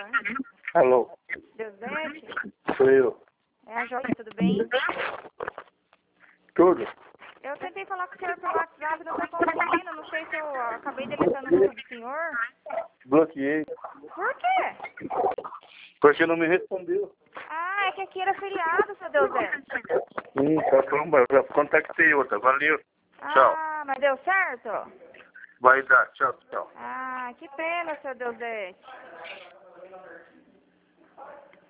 Alô? Deusete? Sou eu. É a Joia, tudo bem? Tudo? Eu tentei falar com o senhor pelo WhatsApp, não estou conseguindo. Não sei se eu acabei deletando o número do senhor. Bloqueei. Por quê? Porque não me respondeu. Ah, é que aqui era feriado, seu Deusete. Tá bom, eu já contactei outra. Valeu. Tchau. Ah, mas deu certo? Vai dar. Tchau, tchau. Ah, que pena, seu Deusete.